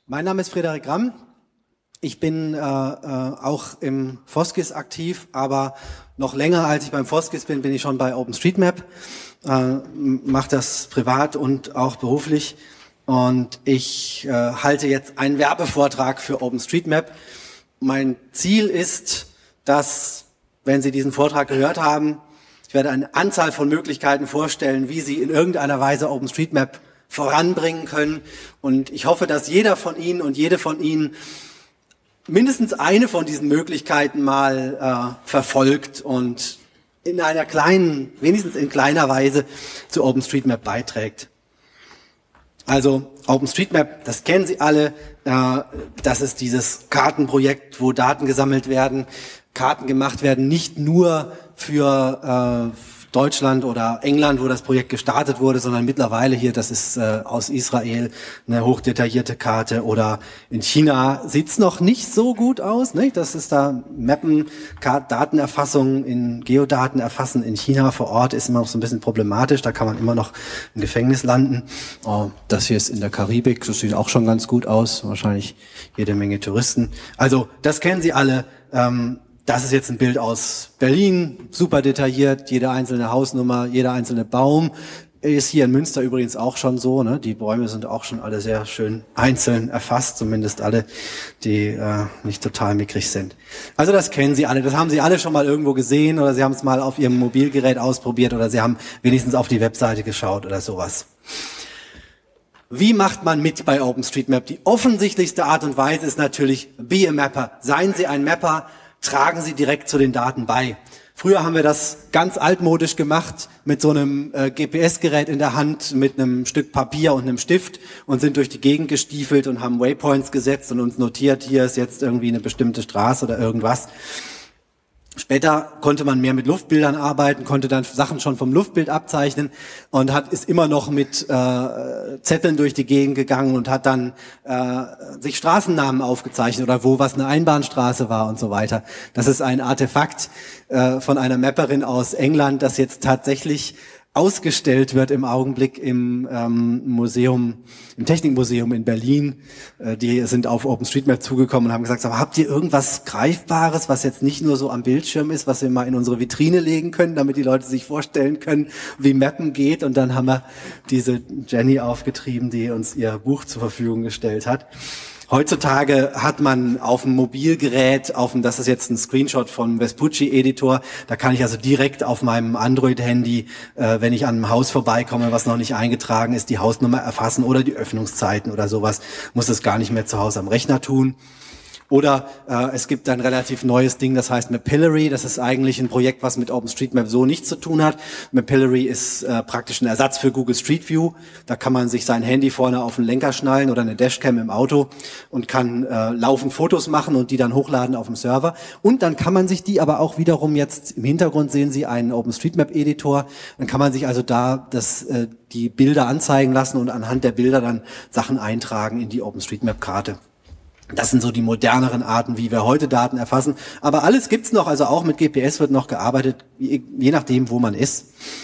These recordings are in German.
Mein Name ist Frederik Ramm. Ich bin auch im Foskis aktiv, aber noch länger als ich beim Foskis bin, bin ich schon bei OpenStreetMap. Mache das privat und auch beruflich. Und ich halte jetzt einen Werbevortrag für OpenStreetMap. Mein Ziel ist, dass, wenn Sie diesen Vortrag gehört haben, ich werde eine Anzahl von Möglichkeiten vorstellen, wie Sie in irgendeiner Weise OpenStreetMap voranbringen können. Und ich hoffe, dass jeder von Ihnen und jede von Ihnen mindestens eine von diesen Möglichkeiten mal verfolgt und in einer kleinen, wenigstens in kleiner Weise zu OpenStreetMap beiträgt. Also OpenStreetMap, das kennen Sie alle, das ist dieses Kartenprojekt, wo Daten gesammelt werden, Karten gemacht werden, nicht nur für Deutschland oder England, wo das Projekt gestartet wurde, sondern mittlerweile hier, das ist aus Israel eine hochdetaillierte Karte, oder in China sieht's noch nicht so gut aus, ne? Das ist da Mappen, Datenerfassung in Geodaten erfassen in China vor Ort ist immer noch so ein bisschen problematisch, da kann man immer noch im Gefängnis landen. Oh, das hier ist in der Karibik, das sieht auch schon ganz gut aus, wahrscheinlich jede Menge Touristen. Also das kennen Sie alle. Das ist jetzt ein Bild aus Berlin, super detailliert, jede einzelne Hausnummer, jeder einzelne Baum. Ist hier in Münster übrigens auch schon so, ne? Die Bäume sind auch schon alle sehr schön einzeln erfasst, zumindest alle, die nicht total mickrig sind. Also das kennen Sie alle, das haben Sie alle schon mal irgendwo gesehen, oder Sie haben es mal auf Ihrem Mobilgerät ausprobiert, oder Sie haben wenigstens auf die Webseite geschaut oder sowas. Wie macht man mit bei OpenStreetMap? Die offensichtlichste Art und Weise ist natürlich, be a Mapper. Seien Sie ein Mapper, tragen Sie direkt zu den Daten bei. Früher haben wir das ganz altmodisch gemacht, mit so einem GPS-Gerät in der Hand, mit einem Stück Papier und einem Stift, und sind durch die Gegend gestiefelt und haben Waypoints gesetzt und uns notiert, hier ist jetzt irgendwie eine bestimmte Straße oder irgendwas. Später konnte man mehr mit Luftbildern arbeiten, konnte dann Sachen schon vom Luftbild abzeichnen und ist immer noch mit Zetteln durch die Gegend gegangen und hat dann sich Straßennamen aufgezeichnet oder wo was eine Einbahnstraße war und so weiter. Das ist ein Artefakt von einer Mapperin aus England, das jetzt tatsächlich ausgestellt wird im Augenblick im Museum, im Technikmuseum in Berlin. Die sind auf OpenStreetMap zugekommen und haben gesagt, aber habt ihr irgendwas Greifbares, was jetzt nicht nur so am Bildschirm ist, was wir mal in unsere Vitrine legen können, damit die Leute sich vorstellen können, wie Mappen geht? Und dann haben wir diese Jenny aufgetrieben, die uns ihr Buch zur Verfügung gestellt hat. Heutzutage hat man auf dem Mobilgerät, das ist jetzt ein Screenshot vom Vespucci-Editor, da kann ich also direkt auf meinem Android-Handy, wenn ich an einem Haus vorbeikomme, was noch nicht eingetragen ist, die Hausnummer erfassen oder die Öffnungszeiten oder sowas, muss es gar nicht mehr zu Hause am Rechner tun. Oder es gibt ein relativ neues Ding, das heißt Mapillary. Das ist eigentlich ein Projekt, was mit OpenStreetMap so nichts zu tun hat. Mapillary ist praktisch ein Ersatz für Google Street View. Da kann man sich sein Handy vorne auf den Lenker schnallen oder eine Dashcam im Auto und kann laufend Fotos machen und die dann hochladen auf dem Server. Und dann kann man sich die aber auch wiederum, jetzt im Hintergrund sehen Sie einen OpenStreetMap-Editor. Dann kann man sich also da die Bilder anzeigen lassen und anhand der Bilder dann Sachen eintragen in die OpenStreetMap-Karte. Das sind so die moderneren Arten, wie wir heute Daten erfassen. Aber alles gibt's noch, also auch mit GPS wird noch gearbeitet, je nachdem, wo man ist.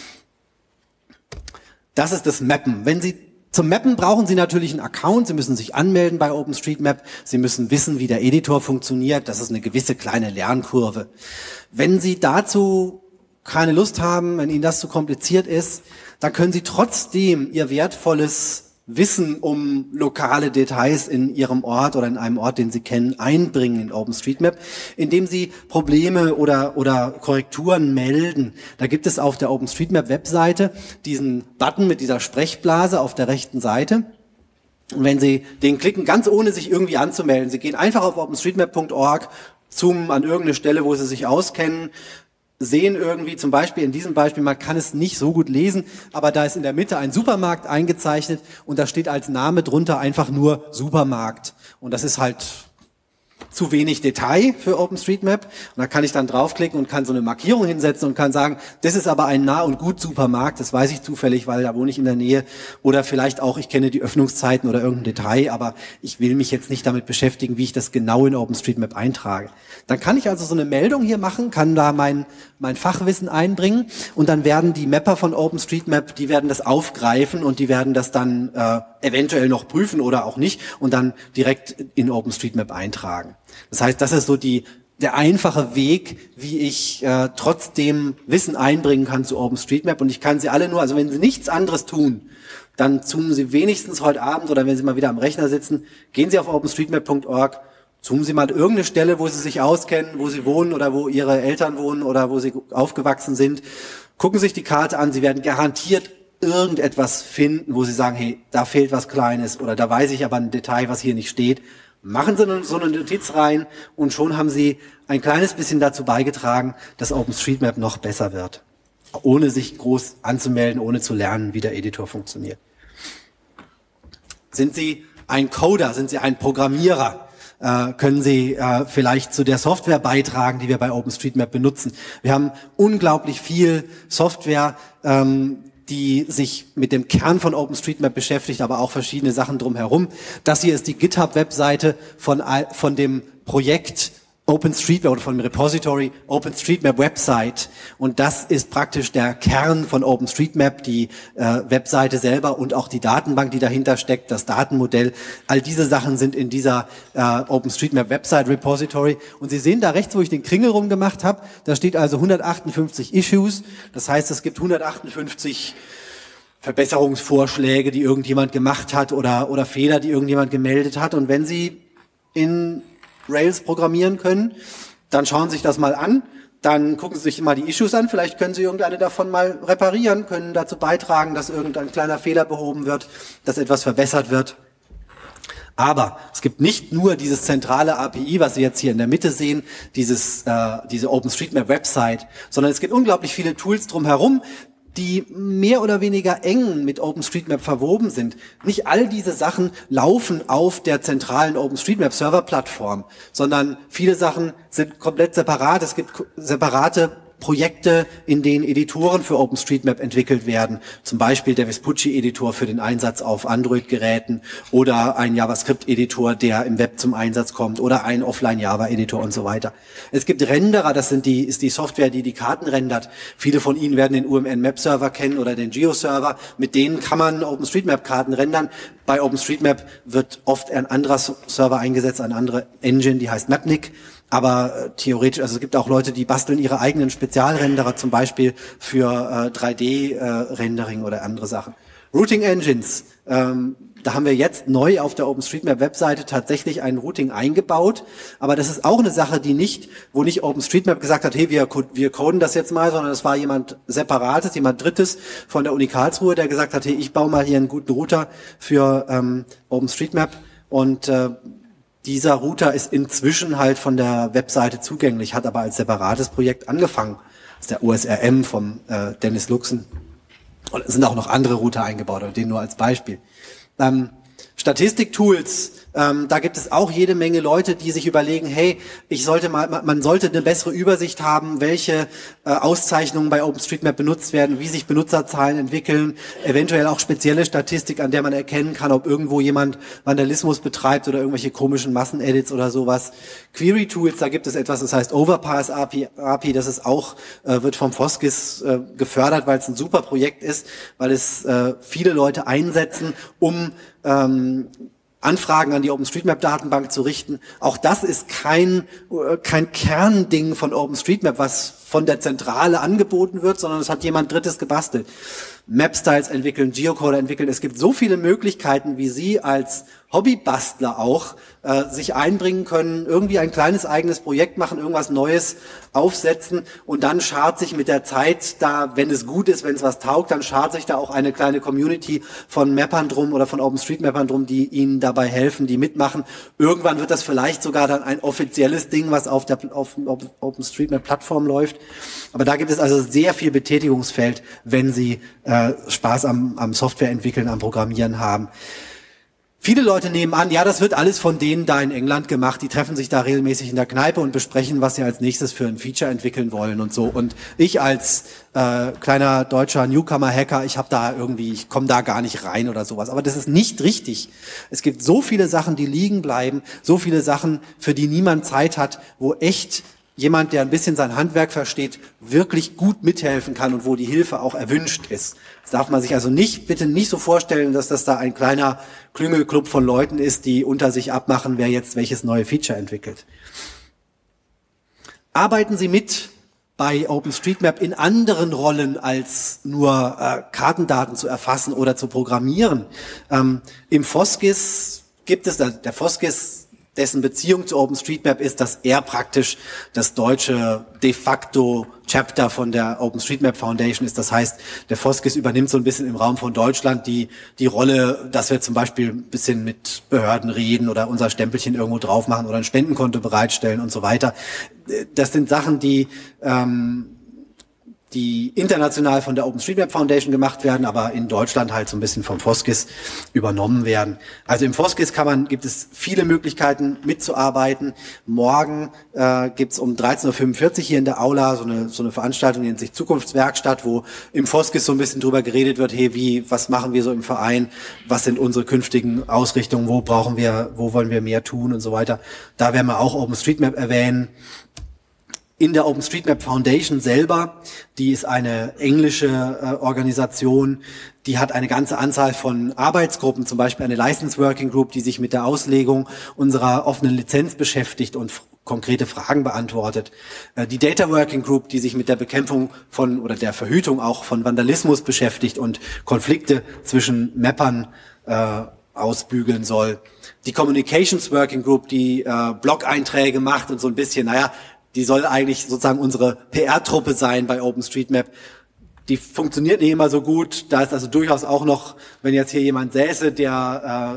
Das ist das Mappen. Zum Mappen brauchen Sie natürlich einen Account. Sie müssen sich anmelden bei OpenStreetMap. Sie müssen wissen, wie der Editor funktioniert. Das ist eine gewisse kleine Lernkurve. Wenn Sie dazu keine Lust haben, wenn Ihnen das zu kompliziert ist, dann können Sie trotzdem Ihr wertvolles Wissen um lokale Details in Ihrem Ort oder in einem Ort, den Sie kennen, einbringen in OpenStreetMap, indem Sie Probleme oder Korrekturen melden. Da gibt es auf der OpenStreetMap-Webseite diesen Button mit dieser Sprechblase auf der rechten Seite. Und wenn Sie den klicken, ganz ohne sich irgendwie anzumelden, Sie gehen einfach auf openstreetmap.org, zoomen an irgendeine Stelle, wo Sie sich auskennen, sehen irgendwie, zum Beispiel in diesem Beispiel, man kann es nicht so gut lesen, aber da ist in der Mitte ein Supermarkt eingezeichnet und da steht als Name drunter einfach nur Supermarkt. Und das ist halt zu wenig Detail für OpenStreetMap. Und da kann ich dann draufklicken und kann so eine Markierung hinsetzen und kann sagen, das ist aber ein Nah- und Gut-Supermarkt, das weiß ich zufällig, weil da wohne ich in der Nähe. Oder vielleicht auch, ich kenne die Öffnungszeiten oder irgendein Detail, aber ich will mich jetzt nicht damit beschäftigen, wie ich das genau in OpenStreetMap eintrage. Dann kann ich also so eine Meldung hier machen, kann da mein Fachwissen einbringen und dann werden die Mapper von OpenStreetMap, die werden das aufgreifen und die werden das dann eventuell noch prüfen oder auch nicht und dann direkt in OpenStreetMap eintragen. Das heißt, das ist so der einfache Weg, wie ich trotzdem Wissen einbringen kann zu OpenStreetMap und ich kann sie alle nur, also wenn Sie nichts anderes tun, dann zoomen Sie wenigstens heute Abend oder wenn Sie mal wieder am Rechner sitzen, gehen Sie auf openstreetmap.org, zoomen Sie mal irgendeine Stelle, wo Sie sich auskennen, wo Sie wohnen oder wo Ihre Eltern wohnen oder wo Sie aufgewachsen sind. Gucken Sie sich die Karte an, Sie werden garantiert irgendetwas finden, wo Sie sagen, hey, da fehlt was Kleines oder da weiß ich aber ein Detail, was hier nicht steht. Machen Sie so eine Notiz rein und schon haben Sie ein kleines bisschen dazu beigetragen, dass OpenStreetMap noch besser wird. Ohne sich groß anzumelden, ohne zu lernen, wie der Editor funktioniert. Sind Sie ein Coder? Sind Sie ein Programmierer? Können Sie vielleicht zu der Software beitragen, die wir bei OpenStreetMap benutzen? Wir haben unglaublich viel Software, die sich mit dem Kern von OpenStreetMap beschäftigt, aber auch verschiedene Sachen drumherum. Das hier ist die GitHub-Webseite von dem Projekt OpenStreetMap oder von dem Repository OpenStreetMap Website. Und das ist praktisch der Kern von OpenStreetMap, die Webseite selber und auch die Datenbank, die dahinter steckt, das Datenmodell. All diese Sachen sind in dieser OpenStreetMap Website Repository. Und Sie sehen da rechts, wo ich den Kringel rumgemacht habe, da steht also 158 Issues. Das heißt, es gibt 158 Verbesserungsvorschläge, die irgendjemand gemacht hat oder Fehler, die irgendjemand gemeldet hat. Und wenn Sie in Rails programmieren können, dann schauen Sie sich das mal an, dann gucken Sie sich mal die Issues an, vielleicht können Sie irgendeine davon mal reparieren, können dazu beitragen, dass irgendein kleiner Fehler behoben wird, dass etwas verbessert wird. Aber es gibt nicht nur dieses zentrale API, was Sie jetzt hier in der Mitte sehen, diese OpenStreetMap Website, sondern es gibt unglaublich viele Tools drumherum, die mehr oder weniger eng mit OpenStreetMap verwoben sind. Nicht all diese Sachen laufen auf der zentralen OpenStreetMap-Server-Plattform, sondern viele Sachen sind komplett separat. Es gibt separate Projekte, in denen Editoren für OpenStreetMap entwickelt werden. Zum Beispiel der Vespucci-Editor für den Einsatz auf Android-Geräten oder ein JavaScript-Editor, der im Web zum Einsatz kommt oder ein Offline-Java-Editor und so weiter. Es gibt Renderer, das ist die Software, die Karten rendert. Viele von Ihnen werden den UMN-Map-Server kennen oder den Geo-Server. Mit denen kann man OpenStreetMap-Karten rendern. Bei OpenStreetMap wird oft ein anderer Server eingesetzt, eine andere Engine, die heißt Mapnik. Aber theoretisch, also es gibt auch Leute, die basteln ihre eigenen Spezialrenderer, zum Beispiel für 3D-Rendering oder andere Sachen. Routing Engines, da haben wir jetzt neu auf der OpenStreetMap-Webseite tatsächlich ein Routing eingebaut. Aber das ist auch eine Sache, wo nicht OpenStreetMap gesagt hat, hey, wir coden das jetzt mal, sondern es war jemand Separates, jemand Drittes von der Uni Karlsruhe, der gesagt hat, hey, ich baue mal hier einen guten Router für OpenStreetMap und dieser Router ist inzwischen halt von der Webseite zugänglich, hat aber als separates Projekt angefangen. Das ist der OSRM vom Dennis Luxen. Und es sind auch noch andere Router eingebaut, aber den nur als Beispiel. Statistiktools, da gibt es auch jede Menge Leute, die sich überlegen, hey, man sollte eine bessere Übersicht haben, welche Auszeichnungen bei OpenStreetMap benutzt werden, wie sich Benutzerzahlen entwickeln, eventuell auch spezielle Statistik, an der man erkennen kann, ob irgendwo jemand Vandalismus betreibt oder irgendwelche komischen Massenedits oder sowas. Query Tools, da gibt es etwas, das heißt Overpass API, das ist auch, wird vom Foskis gefördert, weil es ein super Projekt ist, weil es viele Leute einsetzen, um Anfragen an die OpenStreetMap-Datenbank zu richten. Auch das ist kein Kernding von OpenStreetMap, was von der Zentrale angeboten wird, sondern es hat jemand Drittes gebastelt. Mapstyles entwickeln, Geocoder entwickeln. Es gibt so viele Möglichkeiten, wie Sie als Hobbybastler auch sich einbringen können, irgendwie ein kleines eigenes Projekt machen, irgendwas Neues aufsetzen und dann schart sich mit der Zeit da, wenn es gut ist, wenn es was taugt, dann schart sich da auch eine kleine Community von Mappern drum oder von OpenStreetMappern drum, die Ihnen dabei helfen, die mitmachen. Irgendwann wird das vielleicht sogar dann ein offizielles Ding, was auf OpenStreetMap-Plattform läuft. Aber da gibt es also sehr viel Betätigungsfeld, wenn Sie Spaß am Software entwickeln, am Programmieren haben. Viele Leute nehmen an, ja, das wird alles von denen da in England gemacht, die treffen sich da regelmäßig in der Kneipe und besprechen, was sie als nächstes für ein Feature entwickeln wollen und so. Und ich als kleiner deutscher Newcomer-Hacker, ich komme da gar nicht rein oder sowas. Aber das ist nicht richtig. Es gibt so viele Sachen, die liegen bleiben, so viele Sachen, für die niemand Zeit hat, wo echt jemand, der ein bisschen sein Handwerk versteht, wirklich gut mithelfen kann und wo die Hilfe auch erwünscht ist. Das darf man sich also bitte nicht so vorstellen, dass das da ein kleiner Klüngelclub von Leuten ist, die unter sich abmachen, wer jetzt welches neue Feature entwickelt. Arbeiten Sie mit bei OpenStreetMap in anderen Rollen als nur Kartendaten zu erfassen oder zu programmieren. Im Foskis gibt es, der Foskis, dessen Beziehung zu OpenStreetMap ist, dass er praktisch das deutsche de facto Chapter von der OpenStreetMap Foundation ist. Das heißt, der Foskis übernimmt so ein bisschen im Raum von Deutschland die Rolle, dass wir zum Beispiel ein bisschen mit Behörden reden oder unser Stempelchen irgendwo drauf machen oder ein Spendenkonto bereitstellen und so weiter. Das sind Sachen, die international von der OpenStreetMap Foundation gemacht werden, aber in Deutschland halt so ein bisschen vom Foskis übernommen werden. Also im Foskis gibt es viele Möglichkeiten mitzuarbeiten. Morgen gibt's um 13:45 Uhr hier in der Aula so eine Veranstaltung, die nennt sich Zukunftswerkstatt, wo im Foskis so ein bisschen drüber geredet wird, hey, was machen wir so im Verein, was sind unsere künftigen Ausrichtungen, wo wollen wir mehr tun und so weiter. Da werden wir auch OpenStreetMap erwähnen. In der OpenStreetMap Foundation selber, die ist eine englische Organisation, die hat eine ganze Anzahl von Arbeitsgruppen, zum Beispiel eine License Working Group, die sich mit der Auslegung unserer offenen Lizenz beschäftigt und konkrete Fragen beantwortet. Die Data Working Group, die sich mit der Bekämpfung oder der Verhütung auch von Vandalismus beschäftigt und Konflikte zwischen Mappern ausbügeln soll. Die Communications Working Group, die Blog-Einträge macht und so ein bisschen, die soll eigentlich sozusagen unsere PR-Truppe sein bei OpenStreetMap. Die funktioniert nicht immer so gut. Da ist also durchaus auch noch, wenn jetzt hier jemand säße, der,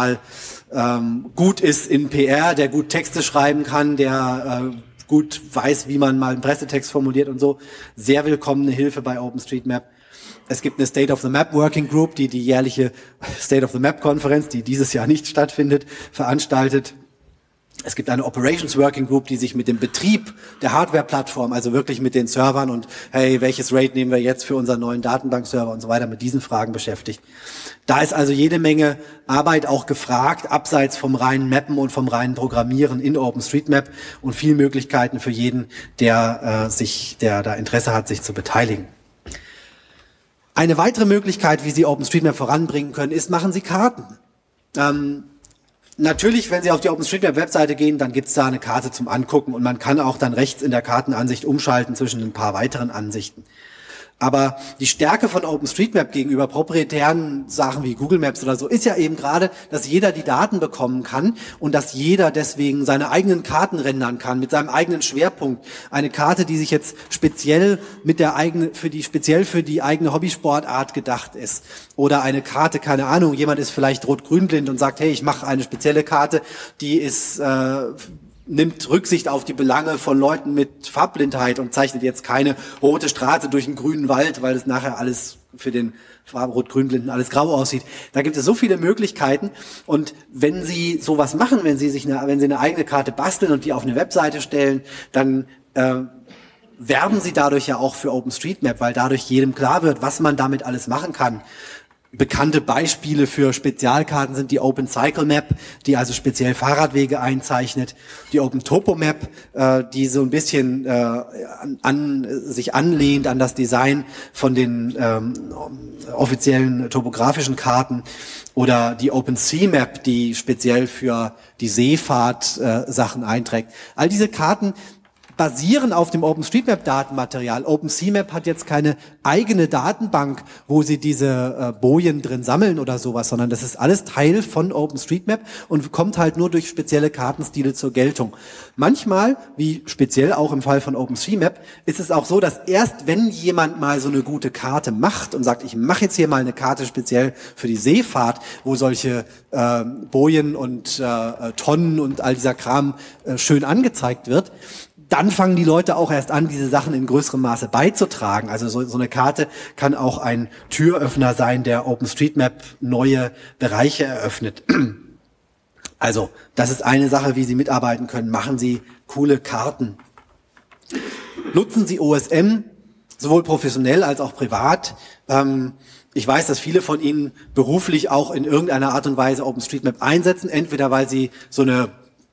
gut ist in PR, der gut Texte schreiben kann, der gut weiß, wie man mal einen Pressetext formuliert und so, sehr willkommene Hilfe bei OpenStreetMap. Es gibt eine State of the Map Working Group, die jährliche State of the Map Konferenz, die dieses Jahr nicht stattfindet, veranstaltet. Es gibt eine Operations Working Group, die sich mit dem Betrieb der Hardware-Plattform, also wirklich mit den Servern und hey, welches RAID nehmen wir jetzt für unseren neuen Datenbankserver und so weiter, mit diesen Fragen beschäftigt. Da ist also jede Menge Arbeit auch gefragt, abseits vom reinen Mappen und vom reinen Programmieren in OpenStreetMap und viele Möglichkeiten für jeden, der da Interesse hat, sich zu beteiligen. Eine weitere Möglichkeit, wie Sie OpenStreetMap voranbringen können, ist, machen Sie Karten. Natürlich, wenn Sie auf die OpenStreetMap-Webseite gehen, dann gibt's da eine Karte zum Angucken und man kann auch dann rechts in der Kartenansicht umschalten zwischen ein paar weiteren Ansichten. Aber die Stärke von OpenStreetMap gegenüber proprietären Sachen wie Google Maps oder so ist ja eben gerade, dass jeder die Daten bekommen kann und dass jeder deswegen seine eigenen Karten rendern kann mit seinem eigenen Schwerpunkt. Eine Karte, die sich jetzt speziell für die eigene Hobbysportart gedacht ist. Oder eine Karte, keine Ahnung, jemand ist vielleicht rot-grün-blind und sagt, hey, ich mache eine spezielle Karte, die ist nimmt Rücksicht auf die Belange von Leuten mit Farbblindheit und zeichnet jetzt keine rote Straße durch einen grünen Wald, weil es nachher alles für den Rot-Grün-Blinden alles grau aussieht. Da gibt es so viele Möglichkeiten und wenn Sie sowas machen, wenn Sie eine eigene Karte basteln und die auf eine Webseite stellen, dann werben Sie dadurch ja auch für OpenStreetMap, weil dadurch jedem klar wird, was man damit alles machen kann. Bekannte Beispiele für Spezialkarten sind die Open Cycle Map, die also speziell Fahrradwege einzeichnet, die Open Topo Map, die so ein bisschen sich anlehnt an das Design von den offiziellen topografischen Karten, oder die Open Sea Map, die speziell für die Seefahrt Sachen einträgt. All diese Karten basieren auf dem OpenStreetMap-Datenmaterial. OpenSeaMap hat jetzt keine eigene Datenbank, wo sie diese Bojen drin sammeln oder sowas, sondern das ist alles Teil von OpenStreetMap und kommt halt nur durch spezielle Kartenstile zur Geltung. Manchmal, wie speziell auch im Fall von OpenStreetMap, ist es auch so, dass erst wenn jemand mal so eine gute Karte macht und sagt, ich mache jetzt hier mal eine Karte speziell für die Seefahrt, wo solche Bojen und Tonnen und all dieser Kram schön angezeigt wird, dann fangen die Leute auch erst an, diese Sachen in größerem Maße beizutragen. Also so eine Karte kann auch ein Türöffner sein, der OpenStreetMap neue Bereiche eröffnet. Also das ist eine Sache, wie Sie mitarbeiten können. Machen Sie coole Karten. Nutzen Sie OSM, sowohl professionell als auch privat. Ich weiß, dass viele von Ihnen beruflich auch in irgendeiner Art und Weise OpenStreetMap einsetzen, entweder weil Sie so eine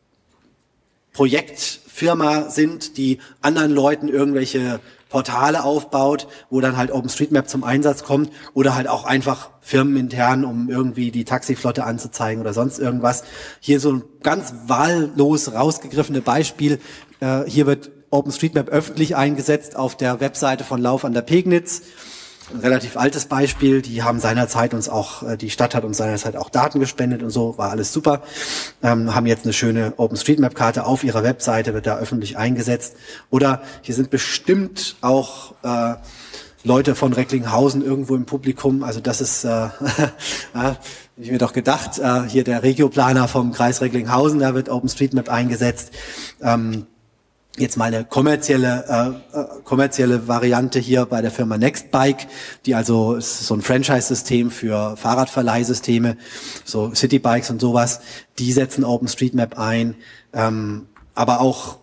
Projektfirma sind, die anderen Leuten irgendwelche Portale aufbaut, wo dann halt OpenStreetMap zum Einsatz kommt, oder halt auch einfach firmenintern, um irgendwie die Taxiflotte anzuzeigen oder sonst irgendwas. Hier so ein ganz wahllos rausgegriffene Beispiel. Hier wird OpenStreetMap öffentlich eingesetzt auf der Webseite von Lauf an der Pegnitz. Ein relativ altes Beispiel. Die haben seinerzeit uns auch, die Stadt hat uns seinerzeit auch Daten gespendet und so, war alles super. Haben jetzt eine schöne OpenStreetMap-Karte auf ihrer Webseite, wird da öffentlich eingesetzt. Oder hier sind bestimmt auch Leute von Recklinghausen irgendwo im Publikum. Also das ist, ich mir doch gedacht, hier der Regioplaner vom Kreis Recklinghausen, da wird OpenStreetMap eingesetzt. Jetzt mal eine kommerzielle Variante hier bei der Firma Nextbike, die also ist so ein Franchise-System für Fahrradverleihsysteme, so Citybikes und sowas. Die setzen OpenStreetMap ein, aber auch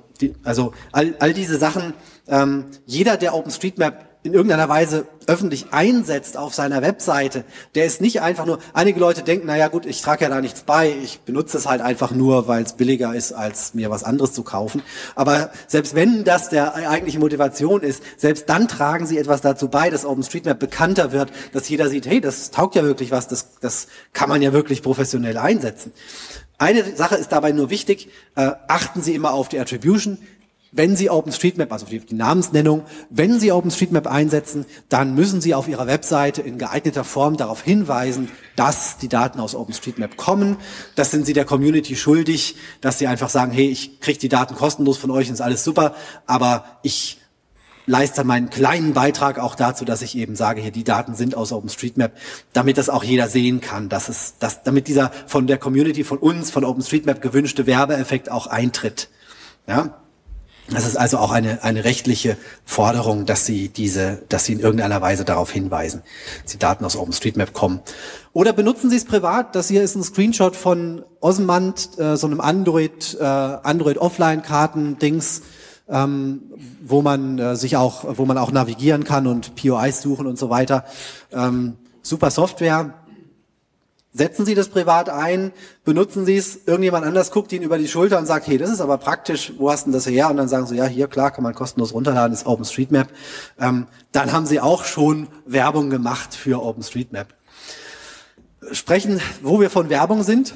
all diese Sachen. Jeder, der OpenStreetMap in irgendeiner Weise öffentlich einsetzt auf seiner Webseite, der ist nicht einfach nur, einige Leute denken, naja gut, ich trage ja da nichts bei, ich benutze es halt einfach nur, weil es billiger ist, als mir was anderes zu kaufen. Aber selbst wenn das der eigentliche Motivation ist, selbst dann tragen sie etwas dazu bei, dass OpenStreetMap bekannter wird, dass jeder sieht, hey, das taugt ja wirklich was, das kann man ja wirklich professionell einsetzen. Eine Sache ist dabei nur wichtig, achten Sie immer auf die Attribution. Wenn Sie OpenStreetMap, also die Namensnennung, wenn Sie OpenStreetMap einsetzen, dann müssen Sie auf Ihrer Webseite in geeigneter Form darauf hinweisen, dass die Daten aus OpenStreetMap kommen. Das sind Sie der Community schuldig, dass Sie einfach sagen, hey, ich kriege die Daten kostenlos von euch, ist alles super, aber ich leiste meinen kleinen Beitrag auch dazu, dass ich eben sage, hier die Daten sind aus OpenStreetMap, damit das auch jeder sehen kann, damit dieser von der Community, von uns, von OpenStreetMap gewünschte Werbeeffekt auch eintritt. Ja? Das ist also auch eine rechtliche Forderung, dass Sie in irgendeiner Weise darauf hinweisen, dass die Daten aus OpenStreetMap kommen. Oder benutzen Sie es privat. Das hier ist ein Screenshot von Osmand, so einem Android Offline-Karten-Dings, wo man auch navigieren kann und POIs suchen und so weiter. Super Software. Setzen Sie das privat ein, benutzen Sie es, irgendjemand anders guckt Ihnen über die Schulter und sagt, hey, das ist aber praktisch, wo hast denn das her? Und dann sagen Sie, ja, hier, klar, kann man kostenlos runterladen, ist OpenStreetMap. Dann haben Sie auch schon Werbung gemacht für OpenStreetMap. Sprechen, wo wir von Werbung sind.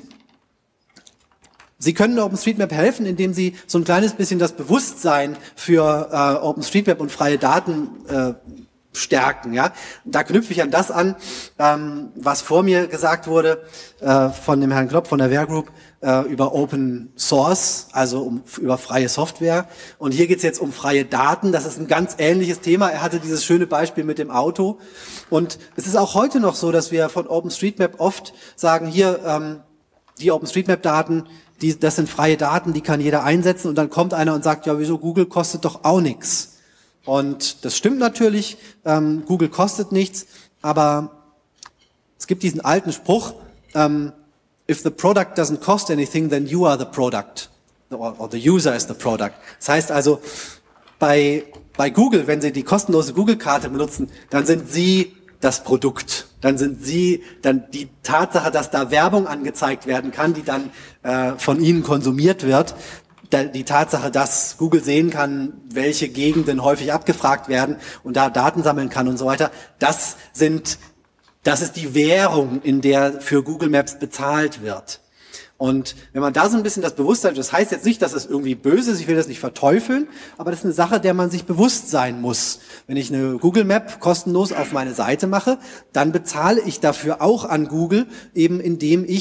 Sie können OpenStreetMap helfen, indem Sie so ein kleines bisschen das Bewusstsein für OpenStreetMap und freie Daten stärken, ja. Da knüpfe ich an das an, was vor mir gesagt wurde von dem Herrn Klopp von der Wehr Group über Open Source, also über freie Software. Und hier geht's jetzt um freie Daten. Das ist ein ganz ähnliches Thema. Er hatte dieses schöne Beispiel mit dem Auto. Und es ist auch heute noch so, dass wir von OpenStreetMap oft sagen, hier die OpenStreetMap-Daten, das sind freie Daten, die kann jeder einsetzen. Und dann kommt einer und sagt, ja, wieso, Google kostet doch auch nichts. Und das stimmt natürlich, Google kostet nichts, aber es gibt diesen alten Spruch, if the product doesn't cost anything, then you are the product, or the user is the product. Das heißt also, bei Google, wenn Sie die kostenlose Google-Karte benutzen, dann sind Sie das Produkt. Dann die Tatsache, dass da Werbung angezeigt werden kann, die dann von Ihnen konsumiert wird, die Tatsache, dass Google sehen kann, welche Gegenden häufig abgefragt werden und da Daten sammeln kann und so weiter, das ist die Währung, in der für Google Maps bezahlt wird. Und wenn man da so ein bisschen das Bewusstsein, das heißt jetzt nicht, dass es irgendwie böse ist, ich will das nicht verteufeln, aber das ist eine Sache, der man sich bewusst sein muss. Wenn ich eine Google Map kostenlos auf meine Seite mache, dann bezahle ich dafür auch an Google, eben indem ich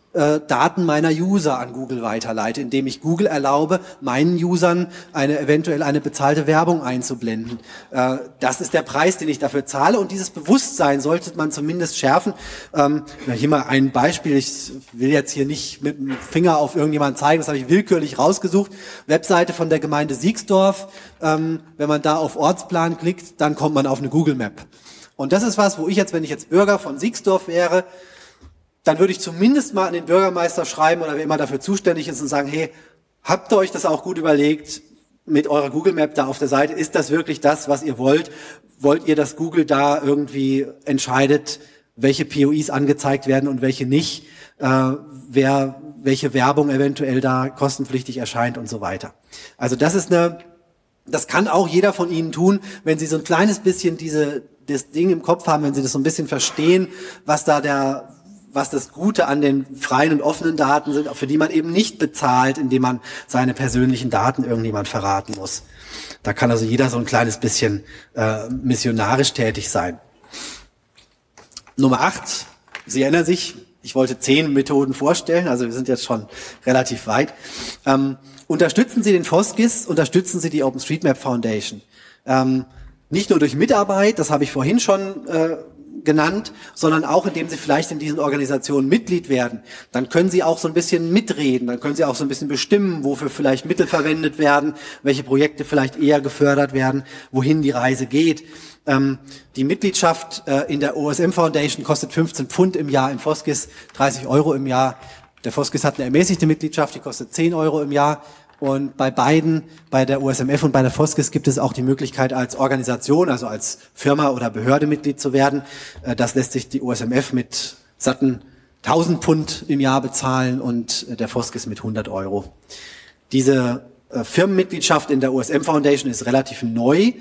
Daten meiner User an Google weiterleite, indem ich Google erlaube, meinen Usern eventuell eine bezahlte Werbung einzublenden. Das ist der Preis, den ich dafür zahle, und dieses Bewusstsein sollte man zumindest schärfen. Hier mal ein Beispiel, ich will jetzt hier nicht mit dem Finger auf irgendjemanden zeigen, das habe ich willkürlich rausgesucht. Webseite von der Gemeinde Siegsdorf, wenn man da auf Ortsplan klickt, dann kommt man auf eine Google Map. Und das ist was, wo ich jetzt, wenn ich jetzt Bürger von Siegsdorf wäre, dann würde ich zumindest mal an den Bürgermeister schreiben oder wer immer dafür zuständig ist und sagen, hey, habt ihr euch das auch gut überlegt mit eurer Google Map da auf der Seite? Ist das wirklich das, was ihr wollt? Wollt ihr, dass Google da irgendwie entscheidet, welche POIs angezeigt werden und welche nicht? Welche Werbung eventuell da kostenpflichtig erscheint und so weiter. Also das kann auch jeder von Ihnen tun, wenn Sie so ein kleines bisschen das Ding im Kopf haben, wenn Sie das so ein bisschen verstehen, was das Gute an den freien und offenen Daten sind, für die man eben nicht bezahlt, indem man seine persönlichen Daten irgendjemand verraten muss. Da kann also jeder so ein kleines bisschen missionarisch tätig sein. Nummer 8, Sie erinnern sich, ich wollte 10 Methoden vorstellen, also wir sind jetzt schon relativ weit. Unterstützen Sie den FOSGIS, unterstützen Sie die OpenStreetMap Foundation. Nicht nur durch Mitarbeit, das habe ich vorhin schon genannt, sondern auch, indem Sie vielleicht in diesen Organisationen Mitglied werden. Dann können Sie auch so ein bisschen mitreden, dann können Sie auch so ein bisschen bestimmen, wofür vielleicht Mittel verwendet werden, welche Projekte vielleicht eher gefördert werden, wohin die Reise geht. Die Mitgliedschaft in der OSM Foundation kostet 15 Pfund im Jahr, im FOSGIS 30 Euro im Jahr. Der FOSGIS hat eine ermäßigte Mitgliedschaft, die kostet 10 Euro im Jahr. Und bei beiden, bei der OSMF und bei der FOSGIS, gibt es auch die Möglichkeit, als Organisation, also als Firma oder Behörde Mitglied zu werden. Das lässt sich die OSMF mit satten 1000 Pfund im Jahr bezahlen und der FOSGIS mit 100 Euro. Diese Firmenmitgliedschaft in der OSM Foundation ist relativ neu.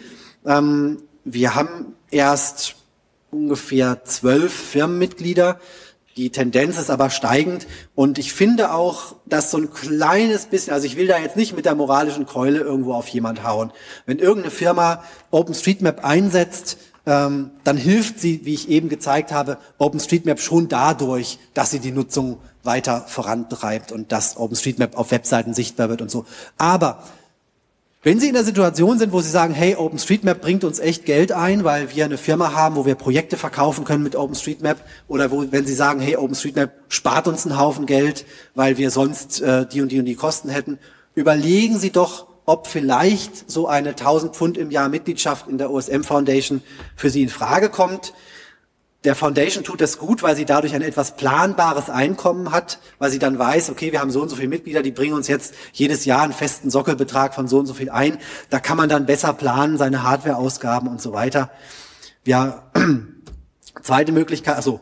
Wir haben erst ungefähr 12 Firmenmitglieder. Die Tendenz ist aber steigend, und ich finde auch, dass so ein kleines bisschen, also ich will da jetzt nicht mit der moralischen Keule irgendwo auf jemand hauen. Wenn irgendeine Firma OpenStreetMap einsetzt, dann hilft sie, wie ich eben gezeigt habe, OpenStreetMap schon dadurch, dass sie die Nutzung weiter vorantreibt und dass OpenStreetMap auf Webseiten sichtbar wird und so. Aber wenn Sie in der Situation sind, wo Sie sagen, hey, OpenStreetMap bringt uns echt Geld ein, weil wir eine Firma haben, wo wir Projekte verkaufen können mit OpenStreetMap, oder wenn Sie sagen, hey, OpenStreetMap spart uns einen Haufen Geld, weil wir sonst die und die Kosten hätten, überlegen Sie doch, ob vielleicht so eine 1000 Pfund im Jahr Mitgliedschaft in der OSM Foundation für Sie in Frage kommt. Der Foundation tut das gut, weil sie dadurch ein etwas planbares Einkommen hat, weil sie dann weiß, okay, wir haben so und so viele Mitglieder, die bringen uns jetzt jedes Jahr einen festen Sockelbetrag von so und so viel ein. Da kann man dann besser planen, seine Hardwareausgaben und so weiter. Ja, zweite Möglichkeit, also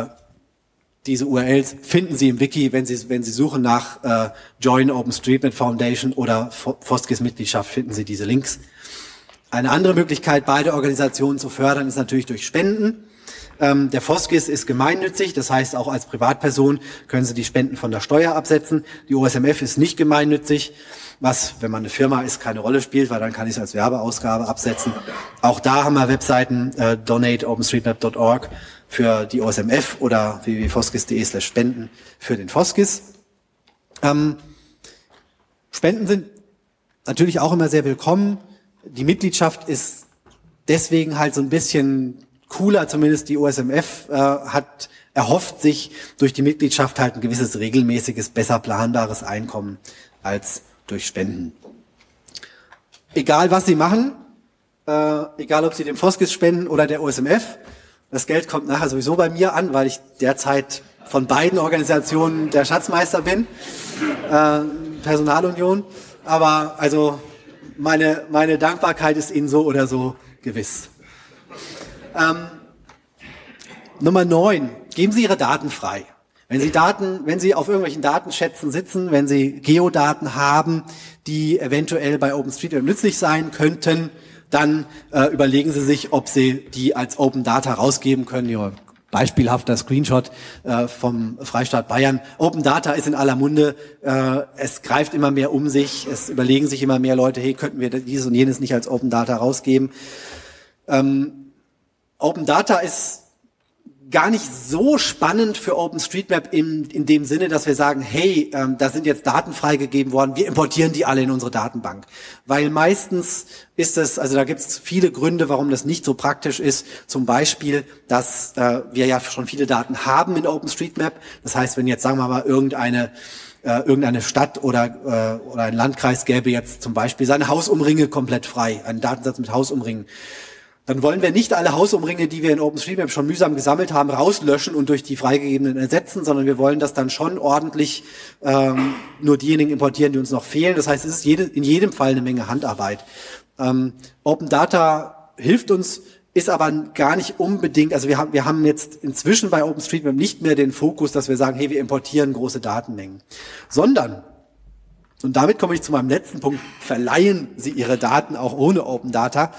diese URLs finden Sie im Wiki, wenn Sie suchen nach Join OpenStreetMap Foundation oder FOSGIS-Mitgliedschaft, finden Sie diese Links. Eine andere Möglichkeit, beide Organisationen zu fördern, ist natürlich durch Spenden. Der FOSGIS ist gemeinnützig, das heißt, auch als Privatperson können Sie die Spenden von der Steuer absetzen. Die OSMF ist nicht gemeinnützig, was, wenn man eine Firma ist, keine Rolle spielt, weil dann kann ich es als Werbeausgabe absetzen. Auch da haben wir Webseiten, donateopenstreetmap.org für die OSMF oder www.fosgis.de/spenden für den FOSGIS. Spenden sind natürlich auch immer sehr willkommen. Die Mitgliedschaft ist deswegen halt so ein bisschen cooler, zumindest die OSMF hat erhofft sich durch die Mitgliedschaft halt ein gewisses regelmäßiges, besser planbares Einkommen als durch Spenden. Egal was Sie machen, egal ob Sie dem FOSGIS spenden oder der OSMF, das Geld kommt nachher sowieso bei mir an, weil ich derzeit von beiden Organisationen der Schatzmeister bin, Personalunion. Aber also meine Dankbarkeit ist Ihnen so oder so gewiss. Nummer 9. Geben Sie Ihre Daten frei. Wenn Sie auf irgendwelchen Datenschätzen sitzen, wenn Sie Geodaten haben, die eventuell bei OpenStreetMap nützlich sein könnten, dann überlegen Sie sich, ob Sie die als Open Data rausgeben können. Ja, beispielhafter Screenshot vom Freistaat Bayern. Open Data ist in aller Munde. Es greift immer mehr um sich. Es überlegen sich immer mehr Leute, hey, könnten wir dieses und jenes nicht als Open Data rausgeben? Open Data ist gar nicht so spannend für OpenStreetMap in dem Sinne, dass wir sagen, hey, da sind jetzt Daten freigegeben worden, wir importieren die alle in unsere Datenbank. Weil meistens ist es, also da gibt es viele Gründe, warum das nicht so praktisch ist. Zum Beispiel, dass wir ja schon viele Daten haben in OpenStreetMap. Das heißt, wenn jetzt, sagen wir mal, irgendeine Stadt oder ein Landkreis gäbe jetzt zum Beispiel seine Hausumringe komplett frei, einen Datensatz mit Hausumringen, dann wollen wir nicht alle Hausumringe, die wir in OpenStreetMap schon mühsam gesammelt haben, rauslöschen und durch die freigegebenen ersetzen, sondern wir wollen das dann schon ordentlich nur diejenigen importieren, die uns noch fehlen. Das heißt, es ist in jedem Fall eine Menge Handarbeit. Open Data hilft uns, ist aber gar nicht unbedingt, also wir haben jetzt inzwischen bei OpenStreetMap nicht mehr den Fokus, dass wir sagen, hey, wir importieren große Datenmengen, sondern, und damit komme ich zu meinem letzten Punkt, verleihen Sie Ihre Daten auch ohne Open Data.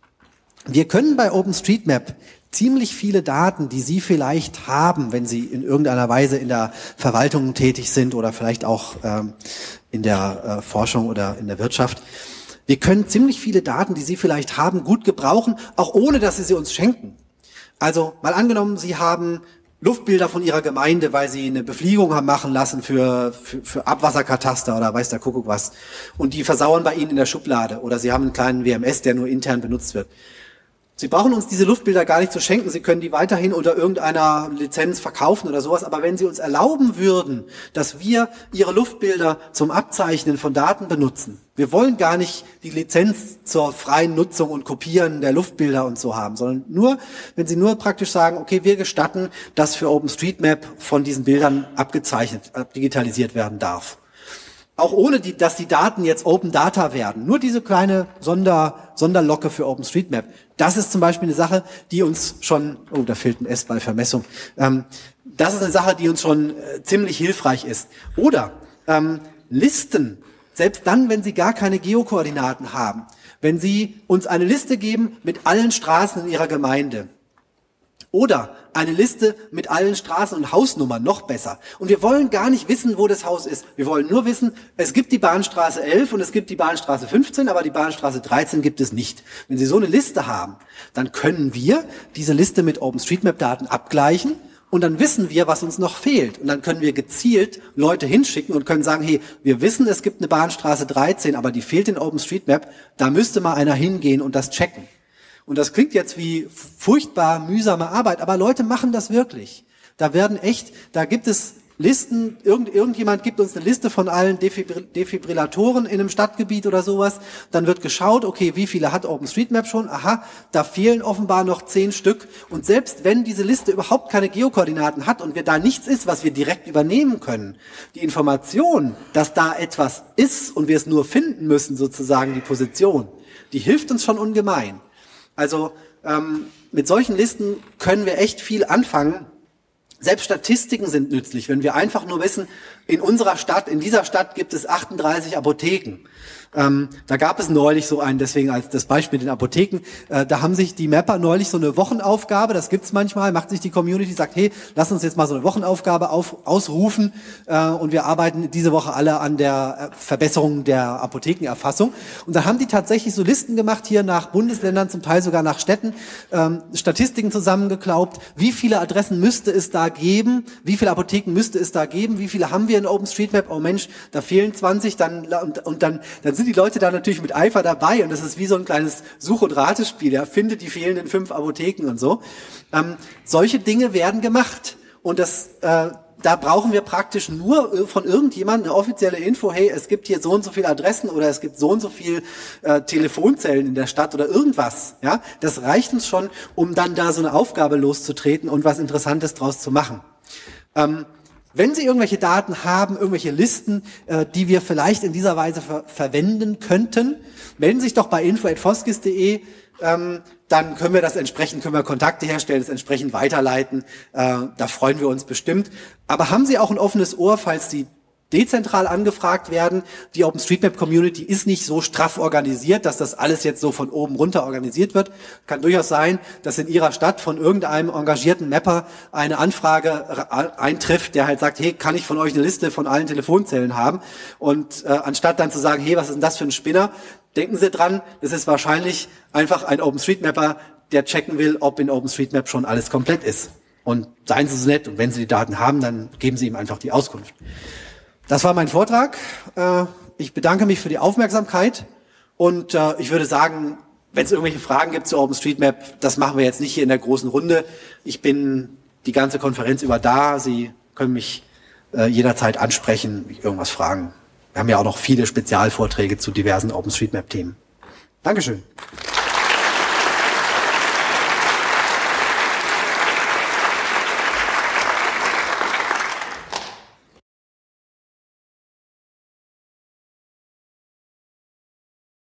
Wir können bei OpenStreetMap ziemlich viele Daten, die Sie vielleicht haben, wenn Sie in irgendeiner Weise in der Verwaltung tätig sind oder vielleicht auch in der Forschung oder in der Wirtschaft. Wir können ziemlich viele Daten, die Sie vielleicht haben, gut gebrauchen, auch ohne, dass Sie uns schenken. Also mal angenommen, Sie haben Luftbilder von Ihrer Gemeinde, weil Sie eine Befliegung haben machen lassen für Abwasserkataster oder weiß der Kuckuck was. Und die versauern bei Ihnen in der Schublade. Oder Sie haben einen kleinen WMS, der nur intern benutzt wird. Sie brauchen uns diese Luftbilder gar nicht zu schenken. Sie können die weiterhin unter irgendeiner Lizenz verkaufen oder sowas. Aber wenn Sie uns erlauben würden, dass wir Ihre Luftbilder zum Abzeichnen von Daten benutzen, wir wollen gar nicht die Lizenz zur freien Nutzung und Kopieren der Luftbilder und so haben, sondern nur, wenn Sie nur praktisch sagen, okay, wir gestatten, dass für OpenStreetMap von diesen Bildern abgezeichnet, digitalisiert werden darf. Auch ohne, dass die Daten jetzt Open Data werden. Nur diese kleine Sonderlocke für OpenStreetMap. Das ist zum Beispiel eine Sache, die uns schon, oh, da fehlt ein S bei Vermessung. Das ist eine Sache, die uns schon ziemlich hilfreich ist. Oder Listen, selbst dann, wenn Sie gar keine Geokoordinaten haben. Wenn Sie uns eine Liste geben mit allen Straßen in Ihrer Gemeinde. Oder eine Liste mit allen Straßen und Hausnummern, noch besser. Und wir wollen gar nicht wissen, wo das Haus ist. Wir wollen nur wissen, es gibt die Bahnstraße 11 und es gibt die Bahnstraße 15, aber die Bahnstraße 13 gibt es nicht. Wenn Sie so eine Liste haben, dann können wir diese Liste mit OpenStreetMap-Daten abgleichen und dann wissen wir, was uns noch fehlt. Und dann können wir gezielt Leute hinschicken und können sagen, hey, wir wissen, es gibt eine Bahnstraße 13, aber die fehlt in OpenStreetMap, da müsste mal einer hingehen und das checken. Und das klingt jetzt wie furchtbar mühsame Arbeit, aber Leute machen das wirklich. Da gibt es Listen, irgendjemand gibt uns eine Liste von allen Defibrillatoren in einem Stadtgebiet oder sowas, dann wird geschaut, okay, wie viele hat OpenStreetMap schon? Aha, da fehlen offenbar noch 10 Stück. Und selbst wenn diese Liste überhaupt keine Geokoordinaten hat und da nichts ist, was wir direkt übernehmen können, die Information, dass da etwas ist und wir es nur finden müssen, sozusagen die Position, die hilft uns schon ungemein. Also mit solchen Listen können wir echt viel anfangen. Selbst Statistiken sind nützlich, wenn wir einfach nur wissen, in dieser Stadt gibt es 38 Apotheken. Da gab es neulich so einen, deswegen als das Beispiel mit den Apotheken, da haben sich die Mapper neulich so eine Wochenaufgabe, das gibt's manchmal, macht sich die Community, sagt, hey, lass uns jetzt mal so eine Wochenaufgabe ausrufen und wir arbeiten diese Woche alle an der Verbesserung der Apothekenerfassung. Und da haben die tatsächlich so Listen gemacht, hier nach Bundesländern, zum Teil sogar nach Städten, Statistiken zusammengeklaubt, wie viele Adressen müsste es da geben, wie viele Apotheken müsste es da geben, wie viele haben wir in OpenStreetMap, oh Mensch, da fehlen 20, dann sind die Leute da natürlich mit Eifer dabei und das ist wie so ein kleines Such- und Ratespiel. Ja, findet die fehlenden 5 Apotheken und so. Solche Dinge werden gemacht und da brauchen wir praktisch nur von irgendjemandem eine offizielle Info, hey, es gibt hier so und so viele Adressen oder es gibt so und so viel Telefonzellen in der Stadt oder irgendwas. Ja, das reicht uns schon, um dann da so eine Aufgabe loszutreten und was Interessantes draus zu machen. Wenn Sie irgendwelche Daten haben, irgendwelche Listen, die wir vielleicht in dieser Weise verwenden könnten, melden Sie sich doch bei info@foskis.de, dann können wir Kontakte herstellen, das entsprechend weiterleiten. Da freuen wir uns bestimmt. Aber haben Sie auch ein offenes Ohr, falls Sie dezentral angefragt werden? Die OpenStreetMap-Community ist nicht so straff organisiert, dass das alles jetzt so von oben runter organisiert wird. Kann durchaus sein, dass in Ihrer Stadt von irgendeinem engagierten Mapper eine Anfrage eintrifft, der halt sagt, hey, kann ich von euch eine Liste von allen Telefonzellen haben? Und anstatt dann zu sagen, hey, was ist denn das für ein Spinner? Denken Sie dran, das ist wahrscheinlich einfach ein OpenStreetMapper, der checken will, ob in OpenStreetMap schon alles komplett ist. Und seien Sie so nett, und wenn Sie die Daten haben, dann geben Sie ihm einfach die Auskunft. Das war mein Vortrag. Ich bedanke mich für die Aufmerksamkeit und ich würde sagen, wenn es irgendwelche Fragen gibt zu OpenStreetMap, das machen wir jetzt nicht hier in der großen Runde. Ich bin die ganze Konferenz über da. Sie können mich jederzeit ansprechen, mich irgendwas fragen. Wir haben ja auch noch viele Spezialvorträge zu diversen OpenStreetMap-Themen. Dankeschön.